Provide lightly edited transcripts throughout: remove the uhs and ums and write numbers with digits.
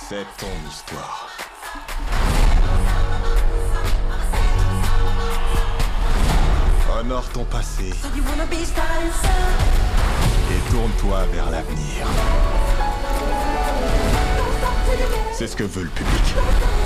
C'est ton histoire. Honore ton passé et tourne-toi vers l'avenir. C'est ce que veut le public.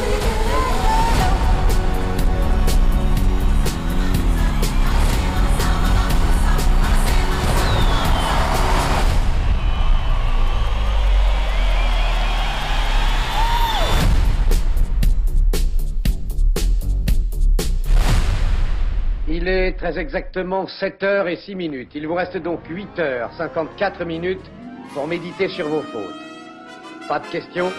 Il est très exactement 7h06. Il vous reste donc 8h54 pour méditer sur vos fautes. Pas de questions?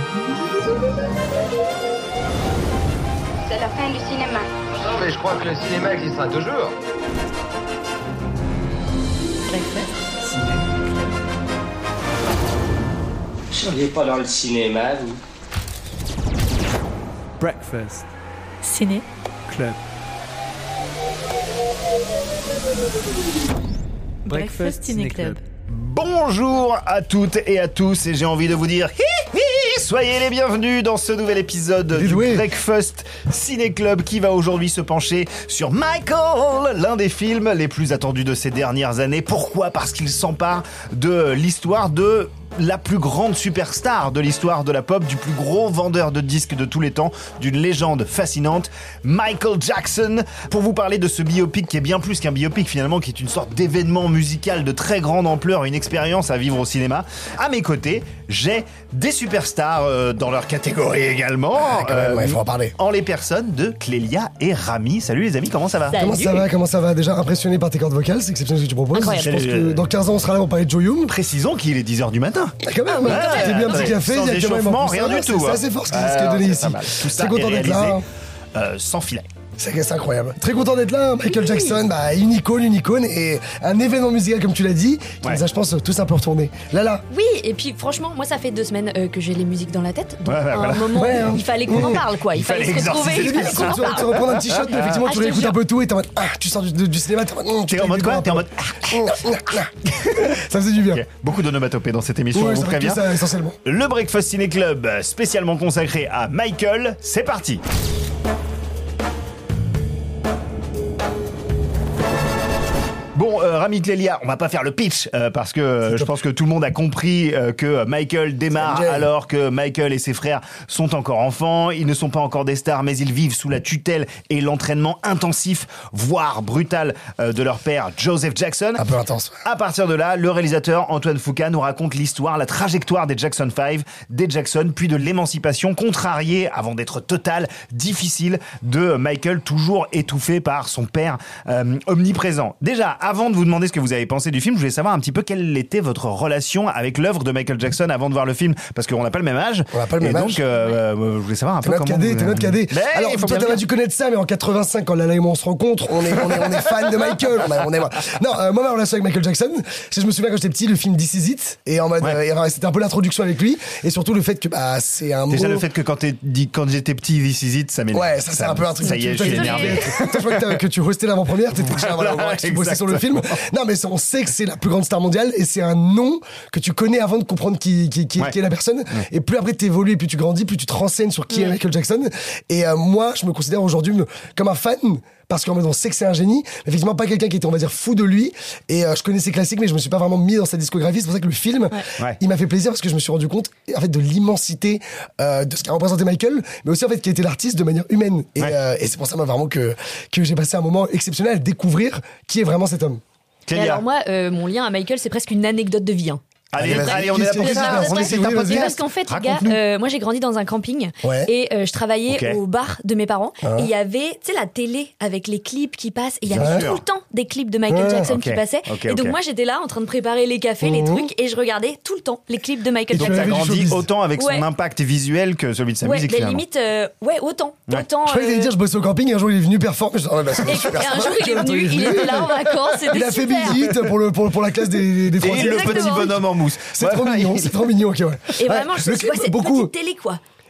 C'est la fin du cinéma. Non, mais je crois que le cinéma existera toujours. Vous seriez pas dans le cinéma, vous? Breakfast. Ciné. Club. Breakfast Ciné Club. Bonjour à toutes et à tous, et j'ai envie de vous dire soyez les bienvenus dans ce nouvel épisode du Breakfast Ciné Club qui va aujourd'hui se pencher sur Michael, l'un des films les plus attendus de ces dernières années. Pourquoi ? Parce qu'il s'empare de l'histoire de la plus grande superstar de l'histoire de la pop, du plus gros vendeur de disques de tous les temps, d'une légende fascinante, Michael Jackson, pour vous parler de ce biopic qui est bien plus qu'un biopic finalement, qui est une sorte d'événement musical de très grande ampleur, une expérience à vivre au cinéma. À mes côtés, j'ai des superstars dans leur catégorie également, il faut en parler. En les personnes de Clélia et Rami. Salut les amis, comment ça va ? Salut. Comment ça va? Déjà impressionné par tes cordes vocales, c'est exceptionnel ce que tu proposes. Incroyable. Je pense que dans 15 ans on sera là pour parler de Jo Young. Précisons qu'il est 10h du matin. Quand même, t'es bien un petit café, sans il y a quand même échauffement, en plus, rien du tout. C'est assez fort ce qui est donné ici. Tout ça Très content est d'être là. réalisé, sans filet. C'est incroyable. Très content d'être là. Michael Jackson, une icône et un événement musical comme tu l'as dit, qui nous a, je pense, tous un peu retourné. Là. Oui, et puis franchement, moi ça fait 2 semaines que j'ai les musiques dans la tête. Donc Ouais, à voilà. un moment, il fallait qu'on en parle, quoi. Il fallait se retrouver, exorciser. il fallait qu'on en Tu parle. reprends un petit shot, mais effectivement, tu je te réécoutes jure. un peu tout et t'es en mode, tu sors du cinéma, t'es T'es en mode quoi ? T'es en mode... Ça faisait du bien. Ok. Beaucoup d'onomatopées dans cette émission, Ouais, on vous ça va prévient. que ça, essentiellement. Le Breakfast Ciné Club, spécialement consacré à Michael, c'est parti. Bon, Rami, Clélia, on va pas faire le pitch parce que je pense que tout le monde a compris que Michael démarre C'est MJ. alors que Michael et ses frères sont encore enfants. Ils ne sont pas encore des stars, mais ils vivent sous la tutelle et l'entraînement intensif, voire brutal, de leur père Joseph Jackson. Un peu intense. À partir de là, le réalisateur Antoine Fuqua nous raconte l'histoire, la trajectoire des Jackson 5, des Jackson, puis de l'émancipation contrariée, avant d'être totale, difficile, de Michael, toujours étouffé par son père omniprésent. Déjà, avant de vous demander ce que vous avez pensé du film, je voulais savoir un petit peu quelle était votre relation avec l'œuvre de Michael Jackson avant de voir le film, parce qu'on n'a pas le même âge. On n'a pas le même et âge. donc, je voulais savoir un peu comment... T'es notre cadet. Mais Alors, il faut toi, bien t'aurais le dû connaître ça, mais en 85, quand Lala et moi on se rencontre, on est fan de Michael. Non, moi, ma relation avec Michael Jackson, c'est je me souviens quand j'étais petit, le film This Is It, et en mode, c'était un peu l'introduction avec lui, et surtout le fait que, c'est un Déjà mot... le fait que quand j'étais petit, This Is It, ça m'énerve. Ouais, ça c'est un peu un truc. Ça y est, je suis énervé. Je crois que tu restais l'avant-première, t'étais déjà que tu bossais sur le film. Non, mais on sait que c'est la plus grande star mondiale et c'est un nom que tu connais avant de comprendre qui est la personne. Et plus après t'évolues, plus tu grandis, plus tu te renseignes sur qui est Michael Jackson. Et moi, je me considère aujourd'hui comme un fan. Parce qu'en fait, on sait que c'est un génie, mais effectivement pas quelqu'un qui était, on va dire, fou de lui. Et je connais ses classiques, mais je me suis pas vraiment mis dans sa discographie. C'est pour ça que le film, il m'a fait plaisir parce que je me suis rendu compte, en fait, de l'immensité de ce qu'a représenté Michael, mais aussi en fait qui était l'artiste de manière humaine. Et c'est pour ça moi vraiment que j'ai passé un moment exceptionnel à découvrir qui est vraiment cet homme. Et alors moi, mon lien à Michael, c'est presque une anecdote de vie. Allez, on est là pour C'est un podcast. parce qu'en fait, les gars, moi j'ai grandi dans un camping et je travaillais au bar de mes parents et il y avait, tu sais, la télé avec les clips qui passent et il y avait tout le temps des clips de Michael Jackson qui passaient. Et donc moi j'étais là en train de préparer les cafés, les trucs et je regardais tout le temps les clips de Michael Donc Jackson. t'as grandi autant avec son impact visuel que celui de sa musique mais finalement. limite, autant. Je croyais que t'allais dire je bossais au camping et un jour il est venu performer. Et un jour il est venu, il était là en vacances, c'était super. Il a fait visite pour la classe des Et troisièmes. le petit bonhomme en mousse. C'est trop mignon, ok, ouais. Et vraiment, c'est une petite télé, quoi.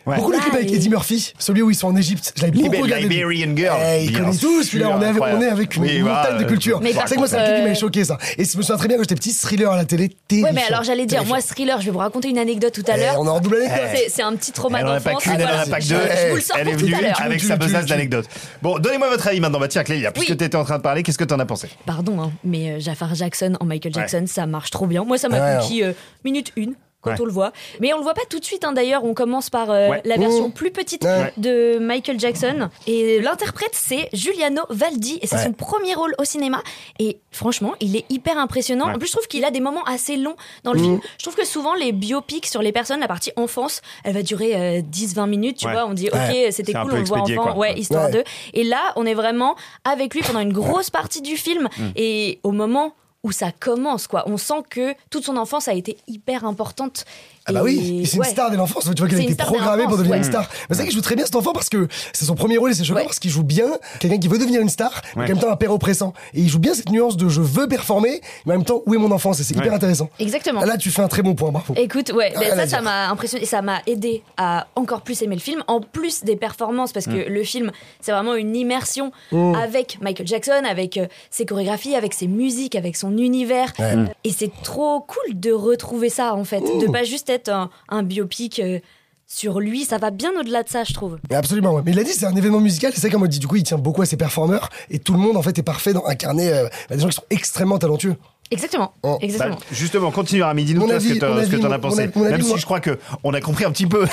Ouais. Beaucoup le clip avec Eddie Murphy, celui où ils sont en Égypte. Je l'avais beaucoup regardé. Liberian Girl. Ils connaissent tous, puis là on est avec une montagne de culture. C'est vrai que moi c'est un clip qui m'avait choqué ça. Et je me souviens très bien quand j'étais petit, Thriller à la télé, terrifiant. Ouais, mais alors j'allais dire, moi Thriller, je vais vous raconter une anecdote tout à l'heure. On est en double anecdote. C'est un petit trauma d'enfance. Elle en a pas que deux. Je vous le sors Elle est pour tout venue à l'heure. avec sa besace d'anecdotes. Bon, donnez-moi votre avis maintenant. Bah tiens, Clélia, puisque t'étais en train de parler, qu'est-ce que t'en as pensé? Pardon, hein, mais Jafar Jackson en Michael Jackson, ça marche trop bien. Moi, ça m'a conquis minute 1. Quand on le voit. Mais on le voit pas tout de suite, hein, d'ailleurs. On commence par la version plus petite de Michael Jackson. Et l'interprète, c'est Giuliano Valdi. Et c'est son premier rôle au cinéma. Et franchement, il est hyper impressionnant. En plus, je trouve qu'il a des moments assez longs dans le film. Je trouve que souvent, les biopics sur les personnes, la partie enfance, elle va durer 10-20 minutes. Tu vois, on dit, OK, c'était cool, on le voit enfant. Histoire d'eux. Et là, on est vraiment avec lui pendant une grosse partie du film. Et au moment où ça commence, quoi. On sent que toute son enfance a été hyper importante. Ah bah oui, c'est une star de l'enfance, tu vois qu'il a été programmé pour devenir une star. Mais c'est vrai qu'il joue très bien cet enfant parce que c'est son premier rôle et c'est choquant parce qu'il joue bien quelqu'un qui veut devenir une star, mais en même temps un père oppressant. Et il joue bien cette nuance de je veux performer, mais en même temps où est mon enfance, et c'est hyper intéressant. Exactement. Là tu fais un très bon point, bravo. Écoute, ça m'a impressionné et ça m'a aidé à encore plus aimer le film, en plus des performances, parce que le film, c'est vraiment une immersion avec Michael Jackson, avec ses chorégraphies, avec ses musiques, avec son univers. Et c'est trop cool de retrouver ça, en fait, de pas juste être un biopic sur lui, ça va bien au-delà de ça, je trouve. Absolument, mais il a dit c'est un événement musical, c'est ça qu'on m'a dit. Du coup, il tient beaucoup à ses performeurs et tout le monde en fait est parfait dans incarner des gens qui sont extrêmement talentueux. Exactement. Exactement. Bah, justement, continue à midi, nous ce que t'en as pensé. Même si je crois qu'on a compris un petit peu.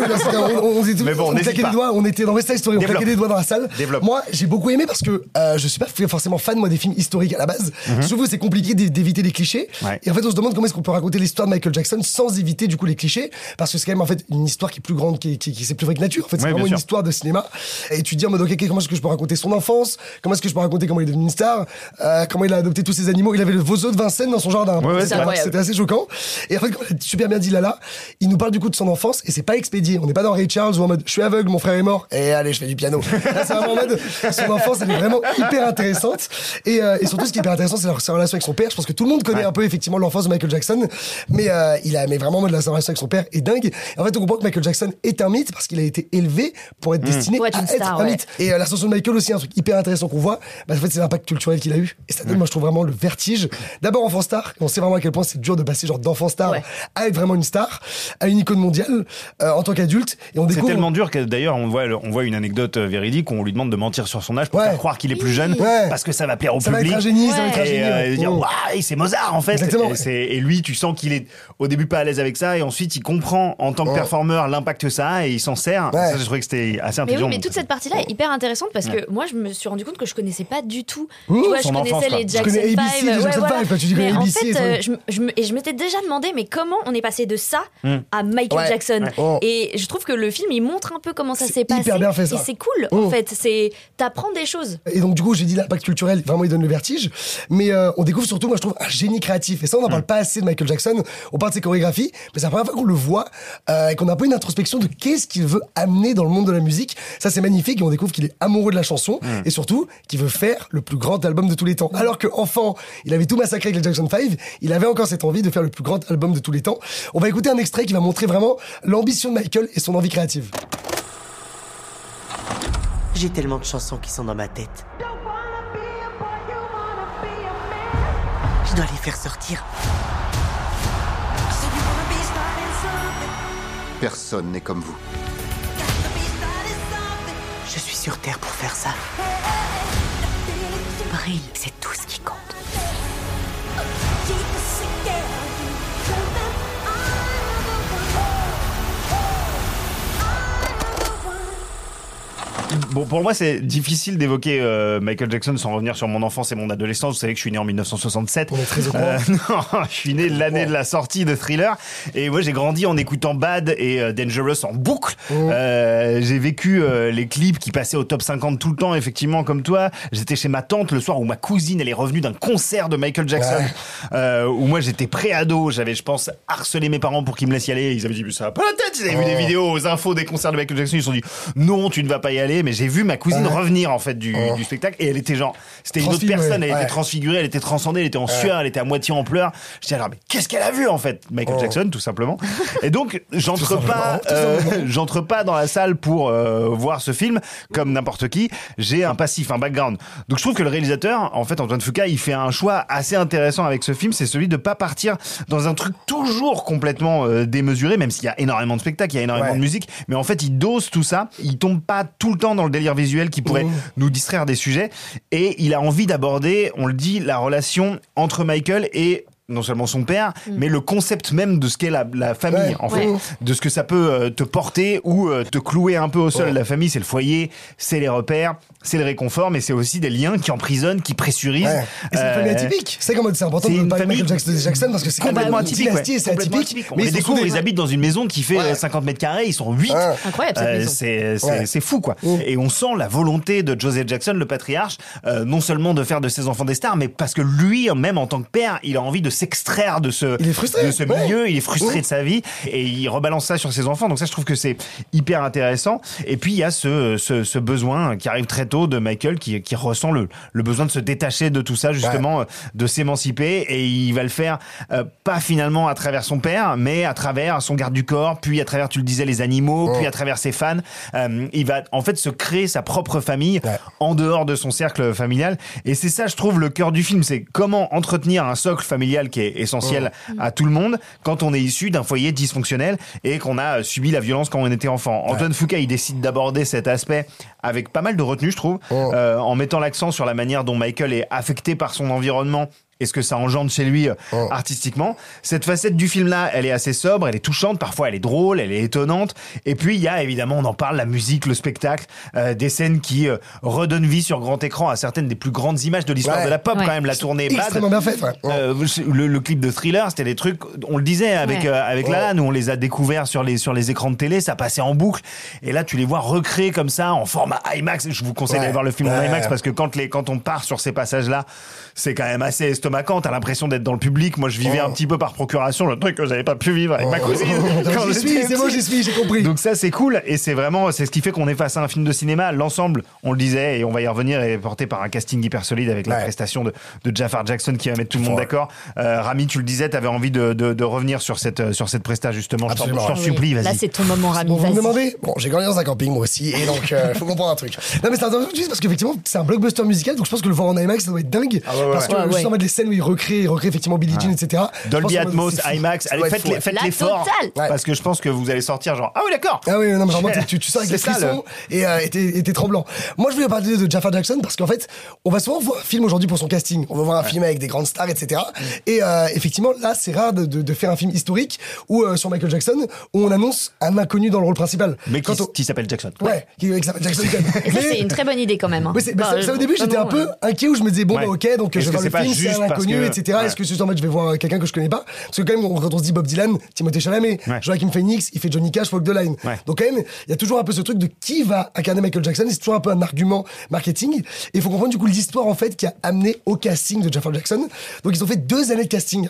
Mais bon, on claquait des doigts, on était dans West Side Story, on claquait des doigts dans la salle. Moi, j'ai beaucoup aimé parce que je suis pas forcément fan moi des films historiques à la base. Je trouve que c'est compliqué d'éviter les clichés. Et en fait, on se demande comment est-ce qu'on peut raconter l'histoire de Michael Jackson sans éviter du coup les clichés, parce que c'est quand même en fait une histoire qui est plus grande, qui c'est plus vrai que nature. En fait, c'est vraiment une histoire de cinéma. Et tu te dis en mode ok, comment est-ce que je peux raconter son enfance, comment est-ce que je peux raconter comment il est devenu une star, comment il a adopté tous ses animaux. Il avait le Vozo de Vincennes dans son jardin. C'était assez choquant. Et en fait, comme super bien dit Lala, il nous parle du coup de son enfance et c'est pas expédié. On n'est pas dans Ray Charles ou en mode je suis aveugle, mon frère est mort et allez, je fais du piano. Là, c'est vraiment en mode son enfance, elle est vraiment hyper intéressante. Et surtout, ce qui est hyper intéressant, c'est sa relation avec son père. Je pense que tout le monde connaît un peu effectivement l'enfance de Michael Jackson, mais vraiment en mode la relation avec son père est dingue. Et en fait, on comprend que Michael Jackson est un mythe parce qu'il a été élevé pour être destiné à être un mythe. Et l'ascension de Michael aussi, un truc hyper intéressant qu'on voit, en fait, c'est l'impact culturel qu'il a eu. Et ça donne, moi, je trouve vraiment le vertige. D'abord, enfant star. On sait vraiment à quel point c'est dur de passer genre d'enfant star à être vraiment une star, à une icône mondiale en tant qu'adulte. Et on découvre. C'est tellement dur que d'ailleurs on voit une anecdote véridique où on lui demande de mentir sur son âge pour faire croire qu'il est plus jeune parce que ça va plaire au public. Ça va être un génie, ça va être un génie. Et dire waouh, c'est Mozart en fait. Et lui, tu sens qu'il est au début pas à l'aise avec ça et ensuite il comprend en tant que performeur l'impact que ça a et il s'en sert. Ça, je trouvais que c'était assez intelligent. Mais toute cette partie-là est hyper intéressante parce que moi je me suis rendu compte que je connaissais pas du tout. Tu vois, je connaissais les Jackson 5. Mais en fait, je m'étais déjà demandé mais comment on est passé de ça à Michael Jackson. Et je trouve que le film il montre un peu comment ça s'est passé. Hyper bien fait, ça. Et c'est cool en fait, t'apprends des choses. Et donc du coup j'ai dit l'impact culturel vraiment il donne le vertige, mais on découvre surtout moi je trouve un génie créatif et ça on n'en parle pas assez de Michael Jackson. On parle de ses chorégraphies mais c'est la première fois qu'on le voit et qu'on a un peu une introspection de qu'est-ce qu'il veut amener dans le monde de la musique. Ça c'est magnifique et on découvre qu'il est amoureux de la chanson et surtout qu'il veut faire le plus grand album de tous les temps. Alors que enfant il avait tout massacré avec les Jackson 5, il avait encore cette envie de faire le plus grand album de tous les temps. On va écouter un extrait qui va montrer vraiment l'ambition de Michael et son envie créative. J'ai tellement de chansons qui sont dans ma tête. Je dois les faire sortir. Personne n'est comme vous. Je suis sur Terre pour faire ça. Brille, c'est tout ce qui compte. Bon, pour moi, c'est difficile d'évoquer Michael Jackson sans revenir sur mon enfance et mon adolescence. Vous savez que je suis né en 1967. On est très au courant. Non, je suis né l'année de la sortie de Thriller. Et moi, j'ai grandi en écoutant Bad et Dangerous en boucle. J'ai vécu les clips qui passaient au top 50 tout le temps, effectivement, comme toi. J'étais chez ma tante le soir où ma cousine, elle est revenue d'un concert de Michael Jackson. Où moi, j'étais pré-ado. J'avais, je pense, harcelé mes parents pour qu'ils me laissent y aller. Ils avaient dit, mais ça va pas la tête. Ils avaient vu des vidéos aux infos des concerts de Michael Jackson. Ils se sont dit, non, tu ne vas pas y aller. Mais j'ai j'ai vu ma cousine revenir en fait du spectacle et elle était genre, c'était une autre personne, elle était transfigurée, elle était transcendée, elle était en sueur, elle était à moitié en pleurs. Je disais alors mais qu'est-ce qu'elle a vu en fait? Michael Jackson tout simplement. Et donc j'entre pas dans la salle pour voir ce film comme n'importe qui. J'ai un passif, un background. Donc je trouve que le réalisateur, en fait Antoine Fuqua, il fait un choix assez intéressant avec ce film, c'est celui de pas partir dans un truc toujours complètement démesuré, même s'il y a énormément de spectacles, il y a énormément de musique, mais en fait il dose tout ça, il tombe pas tout le temps dans le délire visuel qui pourrait nous distraire des sujets, et il a envie d'aborder, on le dit, la relation entre Michael et non seulement son père, mais le concept même de ce qu'est la famille, en fait. De ce que ça peut te porter ou te clouer un peu au sol. La famille, c'est le foyer, c'est les repères, c'est le réconfort, mais c'est aussi des liens qui emprisonnent, qui pressurisent. Et c'est une famille atypique. C'est comme c'est important de parler de Michael Jackson parce que c'est complètement atypique. C'est atypique. On les découvre, ils habitent dans une maison qui fait 50 mètres carrés, ils sont 8. Incroyable cette maison. C'est fou, quoi. Et on sent la volonté de Joseph Jackson, le patriarche, non seulement de faire de ses enfants des stars, mais parce que lui, même en tant que père, il a envie de s'extraire de ce milieu, il est frustré de sa vie et il rebalance ça sur ses enfants. Donc ça, je trouve que c'est hyper intéressant. Et puis il y a ce besoin qui arrive très tôt de Michael qui ressent le besoin de se détacher de tout ça, justement, de s'émanciper, et il va le faire pas finalement à travers son père, mais à travers son garde du corps, puis à travers, tu le disais, les animaux, puis à travers ses fans. Il va en fait se créer sa propre famille en dehors de son cercle familial, et c'est ça, je trouve, le cœur du film, c'est comment entretenir un socle familial qui est essentiel à tout le monde quand on est issu d'un foyer dysfonctionnel et qu'on a subi la violence quand on était enfant. Antoine Fuqua, il décide d'aborder cet aspect avec pas mal de retenue, je trouve, en mettant l'accent sur la manière dont Michael est affecté par son environnement et ce que ça engendre chez lui artistiquement. Cette facette du film-là, elle est assez sobre, elle est touchante, parfois elle est drôle, elle est étonnante. Et puis il y a évidemment, on en parle, la musique, le spectacle, des scènes qui redonnent vie sur grand écran à certaines des plus grandes images de l'histoire de la pop, quand même. La tournée Bad, extrêmement bien faite. Le clip de Thriller, c'était des trucs, on le disait avec Lalanne, où on les a découverts sur les écrans de télé, ça passait en boucle. Et là, tu les vois recréer comme ça en format IMAX. Je vous conseille d'aller voir le film en IMAX parce que quand on part sur ces passages-là, c'est quand même assez estomacant. T'as l'impression d'être dans le public. Moi, je vivais un petit peu par procuration le truc que j'avais pas pu vivre avec ma cousine. J'y suis, j'ai compris. Donc ça, c'est cool, et c'est ce qui fait qu'on est face à un film de cinéma. L'ensemble, on le disait, et on va y revenir, est porté par un casting hyper solide avec la prestation de Jafar Jackson qui va mettre tout le monde d'accord. Rami, tu le disais, t'avais envie de revenir sur cette presta, justement. Je t'en supplie, vas-y. Là, c'est ton moment, Rami. Vous me demandez? Bon, j'ai grandi dans un camping, moi aussi, et donc, faut comprendre un truc. Non, mais c'est intéressant juste parce qu'effectivement, c'est un blockbuster musical, donc je pense que le voir en IMAX, ça doit être dingue. Parce que justement, les scènes où il recrée effectivement Billie Jean, etc. Dolby Atmos, IMAX, allez, faites l'effort, parce que je pense que vous allez sortir genre, ah oui, d'accord. Ah oui, non, mais vraiment, tu sors avec les frissons et t'es tremblant. Moi, je voulais parler de Jafar Jackson parce qu'en fait, on va souvent voir un film aujourd'hui pour son casting. On va voir un film avec des grandes stars, etc. Et effectivement, là, c'est rare de faire un film historique où sur Michael Jackson, où on annonce un inconnu dans le rôle principal. Mais qui s'appelle Jackson. Ouais, qui s'appelle Jackson. C'est une très bonne idée quand même. Oui, ça, au début, j'étais un peu inquiet où je me disais, bon, bah, ok, donc je vais voir le film, c'est un inconnu, etc. Est-ce que en fait, je vais voir quelqu'un que je connais pas? Parce que quand même, quand on se dit Bob Dylan, Timothée Chalamet, Joaquin Phoenix, il fait Johnny Cash, Walk the Line. Donc quand même, il y a toujours un peu ce truc de qui va incarner Michael Jackson, et c'est toujours un peu un argument marketing. Et il faut comprendre du coup l'histoire en fait qui a amené au casting de Jafar Jackson. Donc ils ont fait 2 années de casting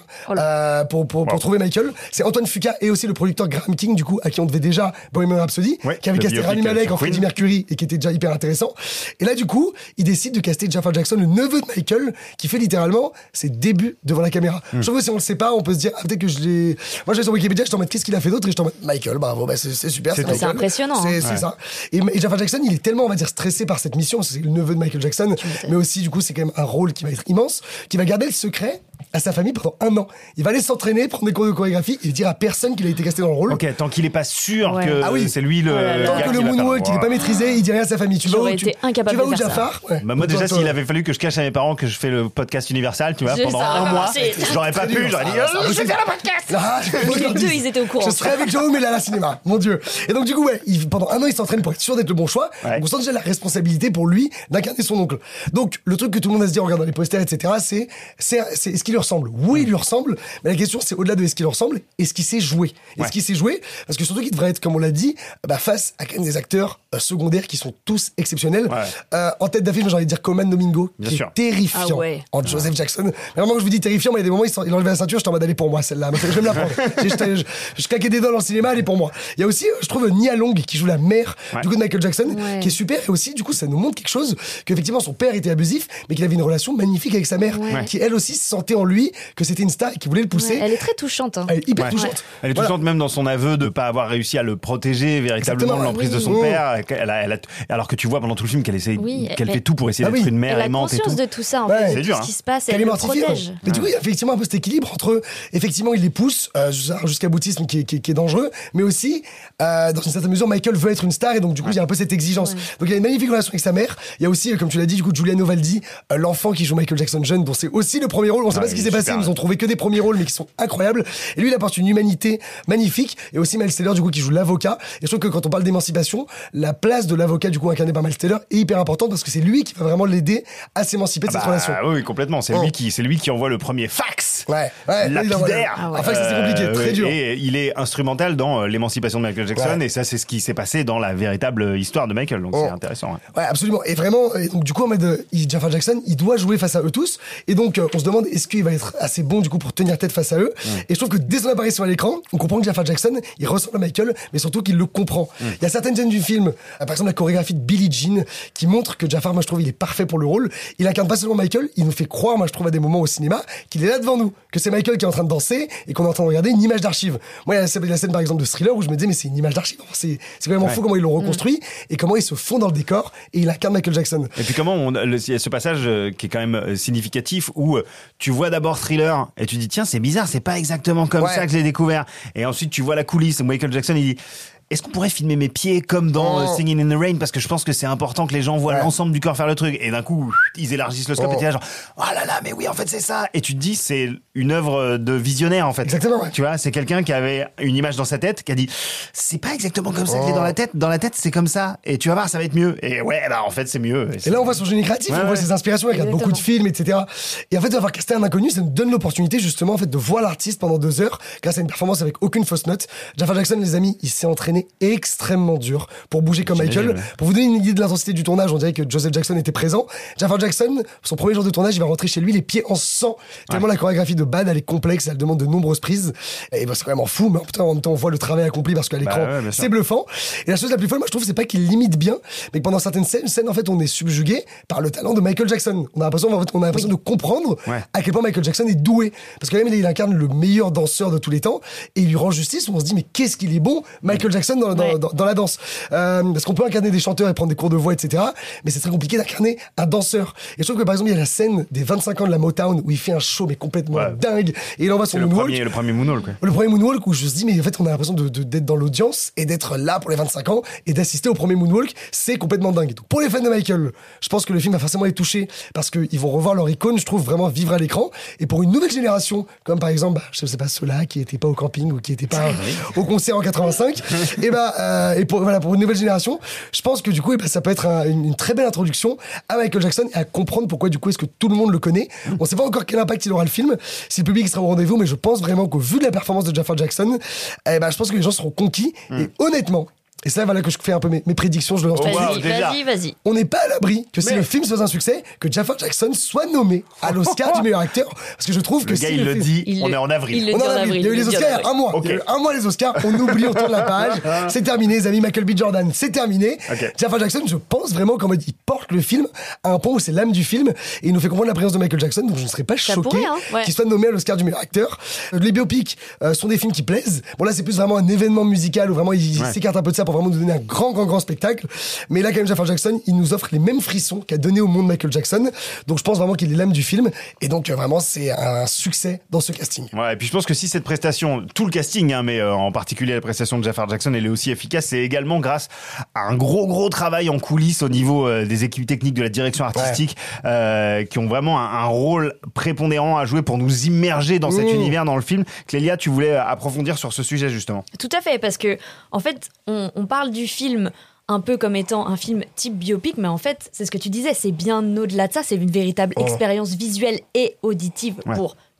pour trouver Michael. C'est Antoine Fuqua et aussi le producteur Graham King, du coup, à qui on devait déjà Bohemian Rhapsody, qui avait casté Rami Malek en Freddie Mercury et qui était déjà hyper intéressant. Et là du coup, il décide de caster Jafar Jackson, le neveu de Michael, qui fait littéralement ses débuts devant la caméra. Je trouve que si on le sait pas, on peut se dire peut-être que je l'ai. Moi, je vais sur Wikipédia, je t'en mets qu'est-ce qu'il a fait d'autre, et je t'en mets Michael. Bravo, bah c'est super. C'est impressionnant. C'est ça. Et Jafar Jackson, il est tellement, on va dire, stressé par cette mission. C'est le neveu de Michael Jackson, mais aussi du coup, c'est quand même un rôle qui va être immense, qui va garder le secret à sa famille pendant 1 an. Il va aller s'entraîner, prendre des cours de chorégraphie et dire à personne qu'il a été casté dans le rôle. Ok, tant qu'il est pas sûr que c'est lui le. Tant que le moonwalk, il est pas maîtrisé, il dit rien à sa famille. Tu vas où Jafar? Moi déjà, s'il avait fallu que je cache à mes parents que je fais le podcast Universal, tu vois, pendant 1 mois, j'aurais pas pu, j'aurais dit, je vais faire le podcast. Les 2, ils étaient au courant. Je serais avec Joe, mais là, la cinéma, mon Dieu. Et donc du coup, pendant 1 an, il s'entraîne pour être sûr d'être le bon choix. Donc on sent déjà la responsabilité pour lui d'incarner son oncle. Donc le truc que tout le monde va se dire en regardant les posters, etc., c'est est-ce est-ce qu'il lui ressemble? Oui, il lui ressemble, mais la question c'est au-delà de est-ce qu'il lui ressemble, est-ce qu'il sait jouer? Est-ce qu'il sait jouer? Parce que surtout qu'il devrait être, comme on l'a dit, face à quand même des acteurs secondaires qui sont tous exceptionnels. En tête d'affiche, j'ai envie de dire Colman Domingo, qui est terrifiant en Joseph Jackson. Vraiment, je vous dis terrifiant, mais il y a des moments, il enlevait la ceinture, j'étais en mode aller pour moi celle-là. Je vais me la prendre. Je claquais des doigts dans le cinéma, elle est pour moi. Il y a aussi, je trouve, Nia Long qui joue la mère du coup de Michael Jackson, qui est super. Et aussi, du coup, ça nous montre quelque chose, qu'effectivement son père était abusif, mais qu'il avait une relation magnifique avec sa mère, qui elle aussi sentait en lui que c'était une star et qui voulait le pousser. Elle est très touchante. Elle est hyper touchante. Elle est touchante même dans son aveu de pas avoir réussi à le protéger véritablement de l'emprise de son père. Alors que tu vois pendant tout le film qu'elle essaie, qu'elle fait tout pour essayer d'être une mère aimante et tout. Elle a conscience de tout ça en fait. C'est dur. Ce qui se passe, elle le protège. Mais du coup, il y a effectivement un peu cet équilibre entre, effectivement, il les pousse jusqu'à boutisme qui est dangereux, mais aussi, dans une certaine mesure, Michael veut être une star et donc du coup, il y a un peu cette exigence. Donc il y a une magnifique relation avec sa mère. Il y a aussi, comme tu l'as dit, du coup, Giuliano Valdi, l'enfant qui joue Michael Jackson jeune, dont c'est aussi le premier rôle. On sait pas ce qui s'est passé, ils nous ont trouvé que des premiers rôles, mais qui sont incroyables. Et lui, il apporte une humanité magnifique. Et aussi Miles Teller, du coup, qui joue l'avocat. Et je trouve que quand on parle d'émancipation, la place de l'avocat, du coup, incarné par Miles Teller, est hyper importante parce que c'est lui qui va vraiment l'aider à s'émanciper de cette relation. Oui, complètement. C'est lui qui envoie le premier fax. Lapidaire. Fax, c'est compliqué, très dur. Et il est instrumental dans l'émancipation de Michael Jackson. Et ça, c'est ce qui s'est passé dans la véritable histoire de Michael. Donc c'est intéressant. Ouais, absolument. Et vraiment, donc du coup, Jafar Jackson, il doit jouer face à eux tous. Et donc, on se demande est-ce qu'il va être assez bon du coup pour tenir tête face à eux. Et je trouve que dès son apparition à l'écran, on comprend que Jafar Jackson, il ressemble à Michael, mais surtout qu'il le comprend. Il y a certaines scènes du film, par exemple la chorégraphie de Billie Jean, qui montre que Jafar, moi je trouve, il est parfait pour le rôle. Il incarne pas seulement Michael, il nous fait croire, moi je trouve à des moments au cinéma, qu'il est là devant nous, que c'est Michael qui est en train de danser et qu'on est en train de regarder une image d'archive. Moi, il y a la scène par exemple de Thriller où je me disais mais c'est une image d'archive. C'est vraiment fou comment ils l'ont reconstruit et comment ils se font dans le décor et il incarne Michael Jackson. Et puis comment il y a ce passage qui est quand même significatif où tu vois d'abord Thriller et tu dis tiens c'est bizarre, c'est pas exactement comme ça que je l'ai découvert. Et ensuite tu vois la coulisse, Michael Jackson il dit est-ce qu'on pourrait filmer mes pieds comme dans Singing in the Rain parce que je pense que c'est important que les gens voient l'ensemble du corps faire le truc et d'un coup ils élargissent le scope et t'es là genre oh là là mais oui en fait c'est ça et tu te dis c'est une œuvre de visionnaire en fait. Exactement. Tu vois c'est quelqu'un qui avait une image dans sa tête qui a dit c'est pas exactement comme ça que j'ai dans la tête c'est comme ça et tu vas voir ça va être mieux et en fait c'est mieux. Et là on voit son génie créatif, on voit ses inspirations, il regarde beaucoup de films etc. Et en fait d'avoir casté un inconnu ça nous donne l'opportunité justement en fait de voir l'artiste pendant 2 heures grâce à une performance avec aucune fausse note. Jafar Jackson les amis il s'est entraîné extrêmement dur pour bouger comme Michael. Pour vous donner une idée de l'intensité du tournage, on dirait que Joseph Jackson était présent. Jafar Jackson, son premier jour de tournage, il va rentrer chez lui les pieds en sang. Tellement la chorégraphie de Bad, elle est complexe, elle demande de nombreuses prises. Et c'est vraiment fou, mais en même temps, on voit le travail accompli parce qu'à l'écran, c'est bluffant. Et la chose la plus folle, moi, je trouve, c'est pas qu'il limite bien, mais que pendant certaines scènes, en fait, on est subjugué par le talent de Michael Jackson. On a l'impression de comprendre à quel point Michael Jackson est doué. Parce que même, il incarne le meilleur danseur de tous les temps et il lui rend justice. On se dit, mais qu'est-ce qu'il est bon, Michael Jackson, dans la danse. Parce qu'on peut incarner des chanteurs et prendre des cours de voix, etc. Mais c'est très compliqué d'incarner un danseur. Et je trouve que par exemple, il y a la scène des 25 ans de la Motown où il fait un show mais complètement dingue et il envoie son moonwalk. Le premier moonwalk. Le premier moonwalk où je me dis, mais en fait, on a l'impression d'être dans l'audience et d'être là pour les 25 ans et d'assister au premier moonwalk. C'est complètement dingue. Donc, pour les fans de Michael, je pense que le film va forcément les toucher parce qu'ils vont revoir leur icône, je trouve, vraiment vivre à l'écran. Et pour une nouvelle génération, comme par exemple, je sais pas, ceux-là qui étaient pas au camping ou qui étaient pas au concert en 85, et pour une nouvelle génération, je pense que du coup, ça peut être une très belle introduction à Michael Jackson et à comprendre pourquoi du coup est-ce que tout le monde le connaît. On sait pas encore quel impact il aura le film, si le public sera au rendez-vous, mais je pense vraiment qu'au vu de la performance de Jafar Jackson, je pense que les gens seront conquis et honnêtement. Et c'est là voilà, que je fais un peu mes prédictions, je le lance tout de suite. Vas-y. On n'est pas à l'abri que si le film soit un succès, que Jafar Jackson soit nommé à l'Oscar du meilleur acteur. Parce que je trouve que le gars, il le dit, on est en avril. Il y a eu les Oscars il y a un mois. Il y a eu un mois les Oscars, on oublie, on tourne la page. C'est terminé, les amis, Michael B. Jordan, c'est terminé. Jafar Jackson, je pense vraiment qu'en mode, il porte le film à un point où c'est l'âme du film et il nous fait comprendre la présence de Michael Jackson, donc je ne serais pas choqué qu'il soit nommé à l'Oscar du meilleur acteur. Les biopics sont des films qui plaisent. Bon là, c'est plus vraiment un événement musical où vraiment il s'écarte un peu de ça pour vraiment nous donner un grand spectacle. Mais là, quand même, Jafar Jackson, il nous offre les mêmes frissons qu'a donné au monde Michael Jackson. Donc, je pense vraiment qu'il est l'âme du film. Et donc, vraiment, c'est un succès dans ce casting. Ouais, et puis je pense que si cette prestation, tout le casting, mais en particulier la prestation de Jafar Jackson, elle est aussi efficace, c'est également grâce à un gros travail en coulisses au niveau des équipes techniques, de la direction artistique, qui ont vraiment un rôle prépondérant à jouer pour nous immerger dans cet univers, dans le film. Clélia, tu voulais approfondir sur ce sujet, justement. Tout à fait, parce que, en fait, on parle du film un peu comme étant un film type biopic, mais en fait, c'est ce que tu disais, c'est bien au-delà de ça, c'est une véritable expérience visuelle et auditive pour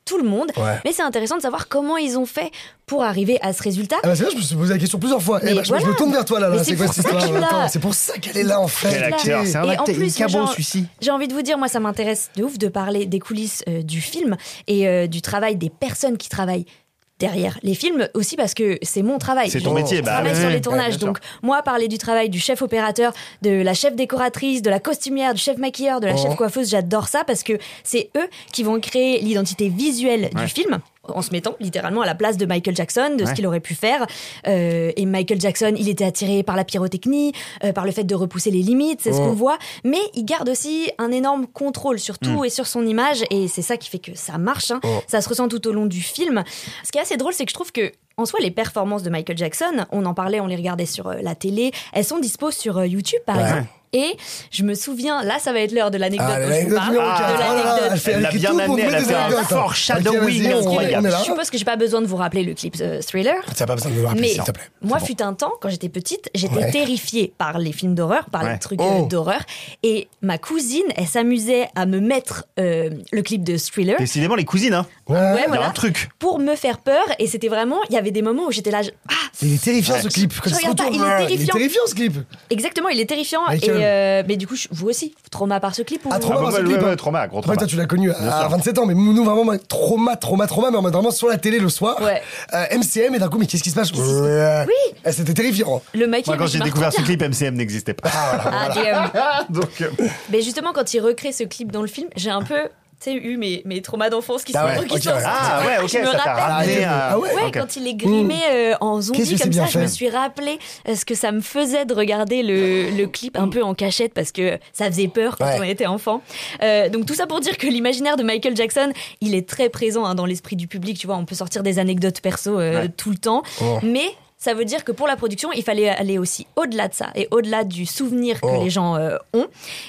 tout le monde. Mais c'est intéressant de savoir comment ils ont fait pour arriver à ce résultat. C'est vrai, je me suis posé la question plusieurs fois. Je me tourne vers toi là. C'est quoi cette histoire? C'est pour ça qu'elle est là en fait. Quel acteur, c'est un acteur. Il est cabot celui-ci. J'ai envie de vous dire, moi ça m'intéresse de ouf de parler des coulisses du film et du travail des personnes qui travaillent derrière les films aussi parce que c'est mon travail. C'est ton métier. Je travaille sur les tournages. Donc moi, parler du travail du chef opérateur, de la chef décoratrice, de la costumière, du chef maquilleur, de la chef coiffeuse, j'adore ça parce que c'est eux qui vont créer l'identité visuelle du film en se mettant littéralement à la place de Michael Jackson, de ce qu'il aurait pu faire. Et Michael Jackson, il était attiré par la pyrotechnie, par le fait de repousser les limites, c'est ce qu'on voit. Mais il garde aussi un énorme contrôle sur tout et sur son image. Et c'est ça qui fait que ça marche. Ça se ressent tout au long du film. Ce qui est assez drôle, c'est que je trouve que en soi, les performances de Michael Jackson, on en parlait, on les regardait sur la télé, elles sont dispo sur YouTube, par exemple. Et je me souviens, là, ça va être l'heure de l'anecdote. Elle l'a bien amené, elle a fait un foreshadowing incroyable. Je suppose que j'ai pas besoin de vous rappeler le clip Thriller. T'as pas besoin de me le rappeler, s'il te plaît. Moi, fut un temps, quand j'étais petite, j'étais terrifiée par les films d'horreur, par les trucs d'horreur. Et ma cousine, elle s'amusait à me mettre le clip de Thriller. Décidément, les cousines, hein. Il y a un truc. Pour me faire peur. Et c'était vraiment, il y avait des moments où j'étais là. Il est terrifiant ce clip. Il est terrifiant ce clip. Exactement, il est terrifiant. Mais du coup, vous aussi, trauma par ce clip ou... Trauma, gros trauma. Toi, tu l'as connu à 27 ans, mais nous, vraiment, trauma, mais en mode vraiment sur la télé le soir. MCM, et d'un coup, mais qu'est-ce qui se passe? Oui. C'était terrifiant. Moi, quand j'ai découvert ce clip, MCM n'existait pas. Mais justement, quand il recrée ce clip dans le film, j'ai un peu... eu mes traumas d'enfance qui sont je me rappelle. Quand il est grimé en zombie comme ça, je me suis rappelé ce que ça me faisait de regarder le clip un peu en cachette parce que ça faisait peur quand on était enfant. Donc tout ça pour dire que l'imaginaire de Michael Jackson, il est très présent dans l'esprit du public. Tu vois, on peut sortir des anecdotes perso tout le temps, mais ça veut dire que pour la production, il fallait aller aussi au-delà de ça et au-delà du souvenir que les gens ont.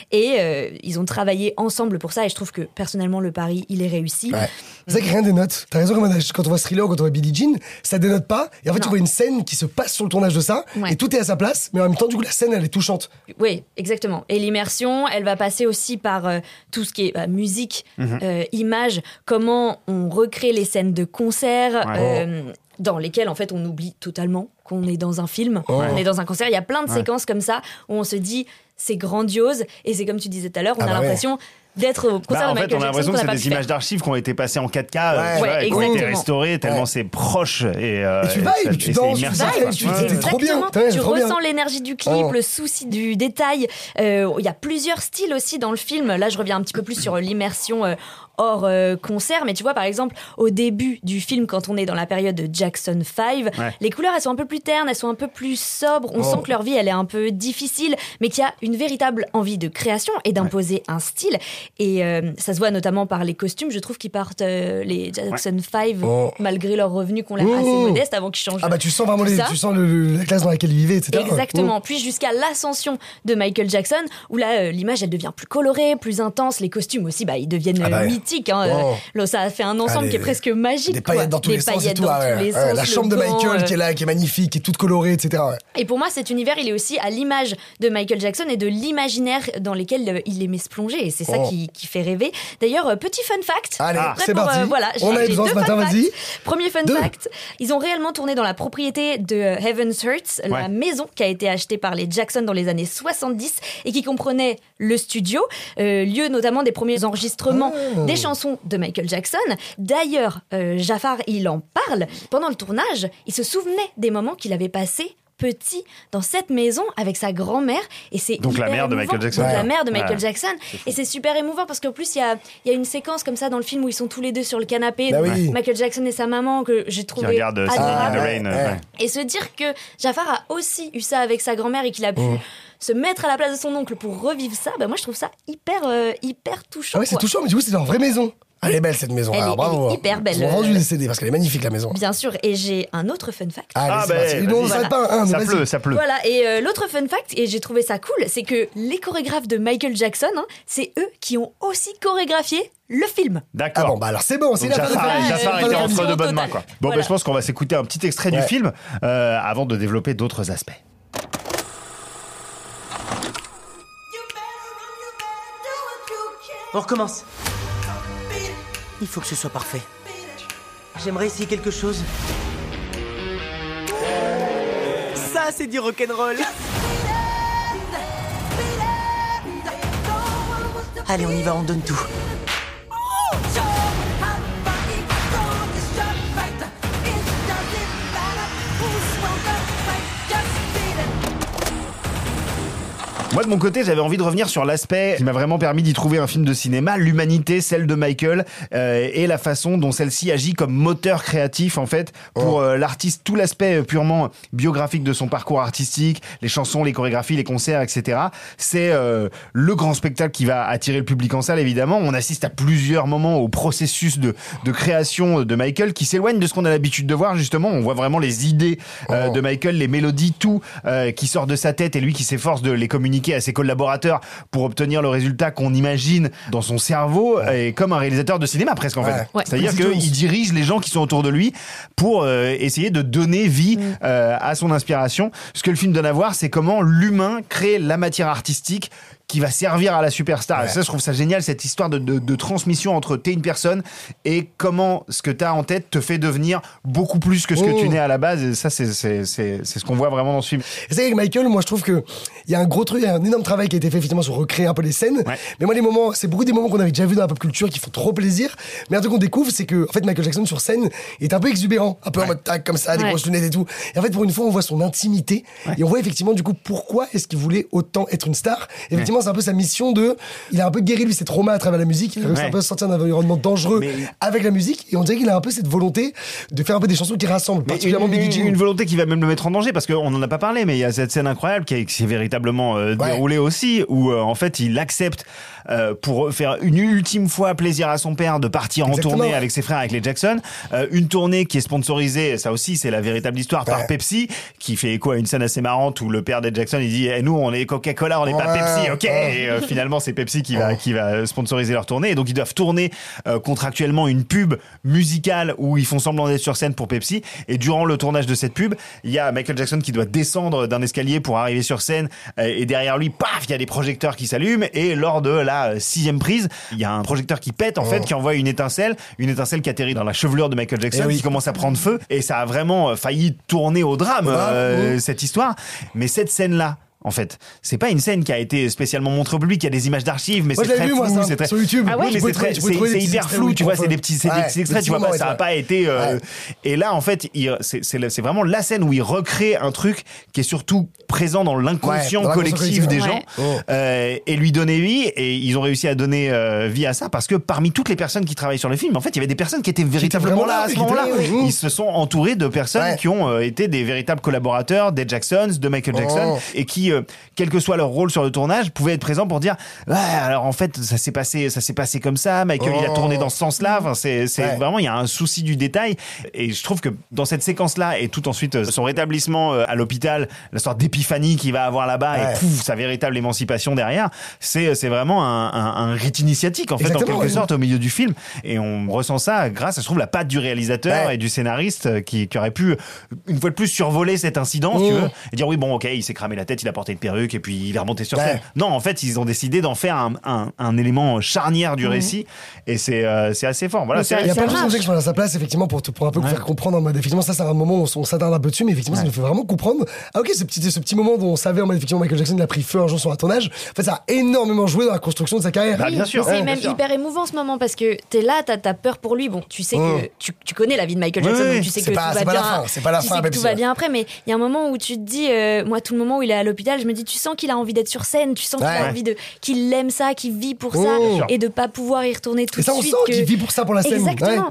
Et ils ont travaillé ensemble pour ça. Et je trouve que personnellement, le pari, il est réussi. C'est vrai que rien dénote. T'as raison, quand on voit Thriller, quand on voit Billie Jean, ça dénote pas. Et en fait, tu vois une scène qui se passe sur le tournage de ça. Et tout est à sa place. Mais en même temps, du coup, la scène, elle est touchante. Oui, exactement. Et l'immersion, elle va passer aussi par tout ce qui est musique, image, comment on recrée les scènes de concert. Dans lesquelles, en fait, on oublie totalement qu'on est dans un film, on est dans un concert. Il y a plein de séquences comme ça où on se dit, c'est grandiose. Et c'est comme tu disais tout à l'heure, on a l'impression d'être au concert de Michael Jackson. On a l'impression que c'est des images d'archives qui ont été passées en 4K, qui ont été restaurées tellement c'est proche. Et tu vibes, tu danses, c'est trop bien. Tu ressens l'énergie du clip, le souci du détail. Il y a plusieurs styles aussi dans le film. Là, je reviens un petit peu plus sur l'immersion hors concert, mais tu vois, par exemple, au début du film, quand on est dans la période de Jackson 5, les couleurs, elles sont un peu plus ternes, elles sont un peu plus sobres, on sent que leur vie, elle est un peu difficile, mais qu'il y a une véritable envie de création et d'imposer un style. Et ça se voit notamment par les costumes, je trouve qu'ils partent, les Jackson 5, malgré leurs revenus qu'on l'air assez modestes avant qu'ils changent. Tu sens vraiment la classe dans laquelle ils vivaient, etc. Exactement. Puis jusqu'à l'ascension de Michael Jackson, où là, l'image, elle devient plus colorée, plus intense, les costumes aussi, ils deviennent mythiques. Là, ça a fait un ensemble qui est presque magique. Des paillettes dans tous les sens et tout. La chambre de Michael qui est là, qui est magnifique, qui est toute colorée, etc. Et pour moi, cet univers, il est aussi à l'image de Michael Jackson et de l'imaginaire dans lequel il aimait se plonger. Et c'est ça qui fait rêver. D'ailleurs, petit fun fact. Allez, c'est parti. On a besoin ce matin, vas-y. Premier fun fact. Ils ont réellement tourné dans la propriété de Heaven's Hearts, la maison qui a été achetée par les Jackson dans les années 70 et qui comprenait le studio, lieu notamment des premiers enregistrements des chansons de Michael Jackson. D'ailleurs, Jafar, il en parle. Pendant le tournage, il se souvenait des moments qu'il avait passés petit dans cette maison avec sa grand-mère et c'est donc la mère de Michael Jackson. Donc la mère de Michael Jackson et c'est super émouvant parce qu'en plus il y a une séquence comme ça dans le film où ils sont tous les deux sur le canapé, Michael Jackson et sa maman que j'ai trouvé adorable et se dire que Jafar a aussi eu ça avec sa grand-mère et qu'il a pu se mettre à la place de son oncle pour revivre ça, moi je trouve ça hyper touchant. C'est touchant, mais du coup c'est leur vraie maison. Elle est belle cette maison. Elle est hyper belle. Ils ont vendu des CD parce qu'elle est magnifique la maison. Bien sûr. Et j'ai un autre fun fact. Ça pleut. Voilà. Et l'autre fun fact, et j'ai trouvé ça cool, c'est que les chorégraphes de Michael Jackson, c'est eux qui ont aussi chorégraphié le film. D'accord. Alors c'est bon. C'est Jafar était entre de bonnes mains, quoi. Bon, je pense qu'on va s'écouter un petit extrait du film avant de développer d'autres aspects. On recommence. Il faut que ce soit parfait. J'aimerais essayer quelque chose. Ça, c'est du rock'n'roll. Allez, on y va, on donne tout. Moi, de mon côté, j'avais envie de revenir sur l'aspect qui m'a vraiment permis d'y trouver un film de cinéma, l'humanité, celle de Michael, et la façon dont celle-ci agit comme moteur créatif, en fait, pour l'artiste, tout l'aspect purement biographique de son parcours artistique, les chansons, les chorégraphies, les concerts, etc. C'est le grand spectacle qui va attirer le public en salle, évidemment. On assiste à plusieurs moments au processus de création de Michael qui s'éloigne de ce qu'on a l'habitude de voir, justement. On voit vraiment les idées de Michael, les mélodies, tout qui sort de sa tête, et lui qui s'efforce de les communiquer à ses collaborateurs pour obtenir le résultat qu'on imagine dans son cerveau, et comme un réalisateur de cinéma presque, en fait. Ouais. C'est-à-dire qu'il dirige les gens qui sont autour de lui pour essayer de donner vie à son inspiration. Ce que le film donne à voir, c'est comment l'humain crée la matière artistique qui va servir à la superstar. Ouais. Et ça, je trouve ça génial, cette histoire de transmission entre t'es une personne et comment ce que t'as en tête te fait devenir beaucoup plus que ce que tu n'es à la base. Et ça, c'est ce qu'on voit vraiment dans ce film. Et c'est avec Michael, moi, je trouve que il y a un gros truc, il y a un énorme travail qui a été fait effectivement sur recréer un peu les scènes. Ouais. Mais moi, les moments, c'est beaucoup des moments qu'on avait déjà vus dans la pop culture qui font trop plaisir. Mais un truc qu'on découvre, c'est que, en fait, Michael Jackson sur scène est un peu exubérant, un peu en mode tac, comme ça, des grosses lunettes et tout. Et en fait, pour une fois, on voit son intimité et on voit effectivement, du coup, pourquoi est-ce qu'il voulait autant être une star. Et effectivement, c'est un peu sa mission il a un peu guéri lui ses traumas à travers la musique, il a réussi un peu à sortir d'un environnement dangereux avec la musique, et on dirait qu'il a un peu cette volonté de faire un peu des chansons qui rassemblent, particuliirement Billie Jean. Une volonté qui va même le mettre en danger, parce qu'on n'en a pas parlé, mais il y a cette scène incroyable qui s'est véritablement déroulée aussi, où en fait il accepte pour faire une ultime fois plaisir à son père de partir en tournée avec ses frères, avec les Jackson, une tournée qui est sponsorisée, ça aussi c'est la véritable histoire, par Pepsi, qui fait écho à une scène assez marrante où le père des Jackson il dit nous on est Coca-Cola, on n'est pas Pepsi, ok, et finalement c'est Pepsi qui va sponsoriser leur tournée, et donc ils doivent tourner contractuellement une pub musicale où ils font semblant d'être sur scène pour Pepsi, et durant le tournage de cette pub il y a Michael Jackson qui doit descendre d'un escalier pour arriver sur scène, et derrière lui paf il y a des projecteurs qui s'allument, et lors de la 6e prise il y a un projecteur qui pète en fait, qui envoie une étincelle qui atterrit dans la chevelure de Michael Jackson, qui commence à prendre feu, et ça a vraiment failli tourner au drame cette histoire. Mais cette scène là, en fait, c'est pas une scène qui a été spécialement montrée au public. Il y a des images d'archives, mais c'est très flou. C'est très sur YouTube. Ah ouais, mais c'est hyper flou. Tu vois, c'est des petits extraits. Tu vois pas, ça a pas été. Et là, en fait, c'est vraiment la scène où il recrée un truc qui est surtout présent dans l'inconscient collectif des gens, et lui donner vie. Et ils ont réussi à donner vie à ça parce que parmi toutes les personnes qui travaillent sur le film, en fait, il y avait des personnes qui étaient véritablement là à ce moment-là. Ils se sont entourés de personnes qui ont été des véritables collaborateurs des Jacksons, de Michael Jackson, et qui quel que soit leur rôle sur le tournage, pouvaient être présents pour dire alors en fait ça s'est passé comme ça, Michael il a tourné dans ce sens-là. Enfin, c'est vraiment, il y a un souci du détail, et je trouve que dans cette séquence-là, et tout ensuite son rétablissement à l'hôpital, la sorte d'épiphanie qu'il va avoir là-bas, et pouf, sa véritable émancipation derrière, c'est vraiment un rite initiatique en fait, en quelque sorte, au milieu du film, et on ressent ça grâce à, je trouve, la patte du réalisateur et du scénariste qui aurait pu une fois de plus survoler cet incident, si tu veux, et dire oui bon ok, il s'est cramé la tête, il a porté une perruque et puis il est remonté sur scène. Non, en fait, ils ont décidé d'en faire un élément charnière du récit, et c'est assez fort. Voilà, il y a plein de choses que je prends à sa place, effectivement, pour un peu faire comprendre en mode, effectivement, ça c'est un moment où on s'attarde un peu dessus, mais effectivement, ça nous fait vraiment comprendre. Ah ok, ce petit moment dont on savait en mode, effectivement, Michael Jackson il a pris feu un jour sur un tournage. En fait, ça a énormément joué dans la construction de sa carrière. Oui, bien sûr. C'est même hyper émouvant ce moment, parce que t'es là, t'as peur pour lui. Bon, tu sais que tu connais la vie de Michael Jackson, donc tu sais que tout va bien. C'est pas la fin, tout va bien après, mais il y a un moment où tu te dis, moi, tout le moment où il est à l'hôpital, je me dis, tu sens qu'il a envie d'être sur scène, tu sens qu'il a envie qu'il aime ça, qu'il vit pour ça, et de pas pouvoir y retourner tout de suite. Et ça, on sent qu'il vit pour ça, pour la scène. Exactement.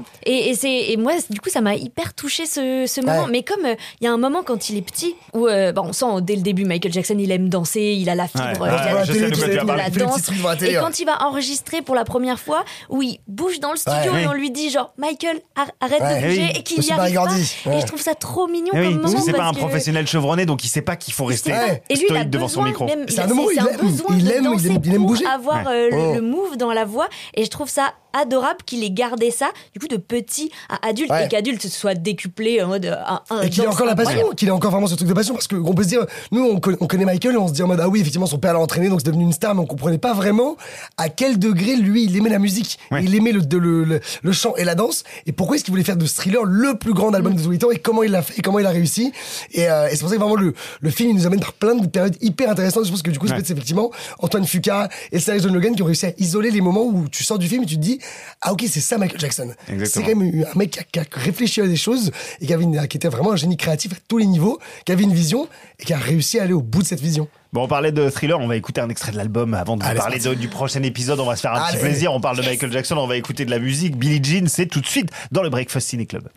Et moi, du coup, ça m'a hyper touché ce moment. Mais comme il y a un moment quand il est petit où on sent dès le début Michael Jackson, il aime danser, il a la fibre, il a la danse. Et quand il va enregistrer pour la première fois, où il bouge dans le studio et on lui dit genre Michael, arrête de bouger, et qu'il y arrive pas. Et je trouve ça trop mignon comme moment. Parce que c'est pas un professionnel chevronné, donc il sait pas qu'il faut rester. Et lui, stoïque devant son micro. C'est un homo, il aime bouger. Avoir le move dans la voix, et je trouve ça adorable qu'il ait gardé ça du coup de petit à adulte, et qu'adulte ce soit décuplé en mode et qu'il ait encore la passion, qu'il ait encore vraiment ce truc de passion, parce qu'on peut se dire, nous on connaît Michael et on se dit en mode ah oui effectivement son père l'a entraîné donc c'est devenu une star, mais on comprenait pas vraiment à quel degré lui il aimait la musique, il aimait le chant et la danse, et pourquoi est-ce qu'il voulait faire de Thriller le plus grand album de tous les temps, et comment il l'a fait et comment il a réussi, et c'est pour ça que vraiment le film il nous amène par plein de périodes hyper intéressantes. Je pense que du coup c'est effectivement Antoine Fuqua et Sarah John Logan qui ont réussi à isoler les moments où tu sors du film et tu te dis ah ok c'est ça Michael Jackson. Exactement. C'est quand même un mec qui a réfléchi à des choses et qui était vraiment un génie créatif à tous les niveaux, qui avait une vision et qui a réussi à aller au bout de cette vision. Bon, on parlait de Thriller, on va écouter un extrait de l'album avant de parler du prochain épisode. On va se faire un petit plaisir. On parle de Michael Jackson, on va écouter de la musique. Billie Jean, c'est tout de suite dans le Breakfast Ciné Club.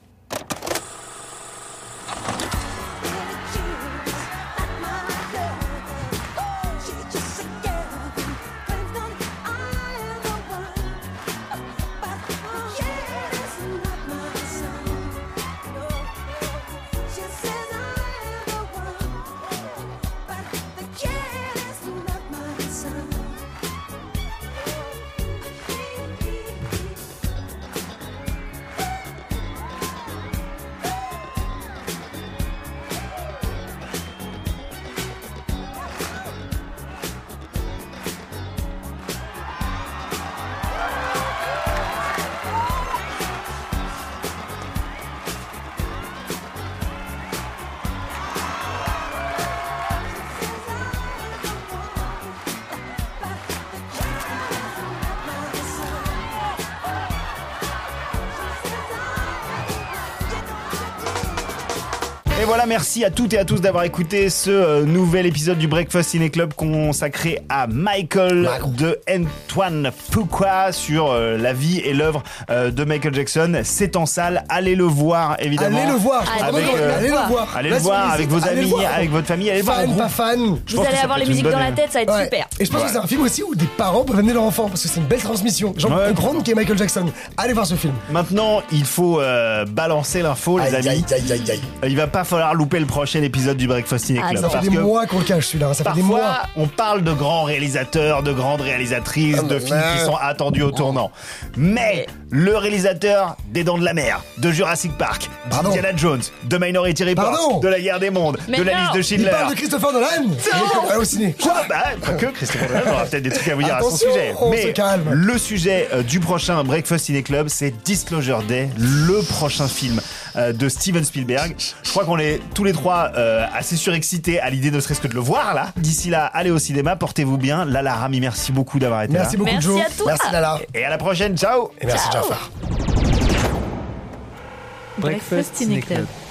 Et voilà, merci à toutes et à tous d'avoir écouté ce nouvel épisode du Breakfast Ciné Club consacré à Michael de Antoine Fuqua sur la vie et l'œuvre de Michael Jackson. C'est en salle, allez le voir évidemment. Allez le voir, allez le voir avec vos amis, avec votre famille, allez le voir. Fan, pas fan. Vous allez avoir les musiques dans la tête, ça va être super. Et je pense que c'est un film aussi où des parents peuvent amener leur enfant parce que c'est une belle transmission. Genre comprendre qui est Michael Jackson. Allez voir ce film. Maintenant, il faut balancer l'info, les amis. Il va pas falloir louper le prochain épisode du Breakfast Ciné Club. Ça fait des mois qu'on le cache celui-là. Ça fait des mois. Parfois, on parle de grands réalisateurs, de grandes réalisatrices, de films qui sont attendus au tournant. Mais le réalisateur des Dents de la Mer, de Jurassic Park, d'Indiana Jones, de Minority Report, de La Guerre des Mondes, de La Liste de Schindler. Il parle de Christopher Nolan. Au ciné. Quoi ? Pas que Christopher Nolan, on aura peut-être des trucs à vous dire à son sujet. Mais le sujet du prochain Breakfast Ciné Club, c'est Disclosure Day, le prochain film de Steven Spielberg. Je crois qu'on est tous les trois assez surexcités à l'idée ne serait-ce que de le voir là. D'ici là, allez au cinéma, portez-vous bien. Lala Rami, merci beaucoup d'avoir été là. Merci beaucoup Joe. Merci Lala. Et à la prochaine, ciao. Et merci Jafar. Breakfast Ciné Club.